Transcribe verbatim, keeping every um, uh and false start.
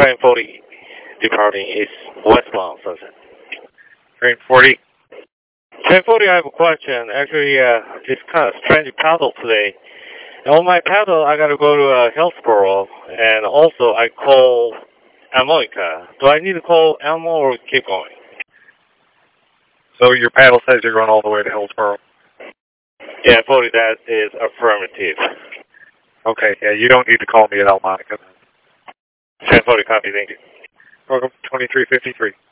train forty departing is westbound Sunset. Train forty. Train forty, I have a question. Actually, uh, it's kind of strange paddle today. And on my paddle, I got to go to uh, Hillsboro, and also I call Amoika. Do I need to call Elmo or keep going? So your paddle says you're going all the way to Hillsboro? Yeah, forty, that is affirmative. Okay, yeah, you don't need to call me at Elmonica. Train forty, copy, thank you. Welcome to twenty-three fifty-three.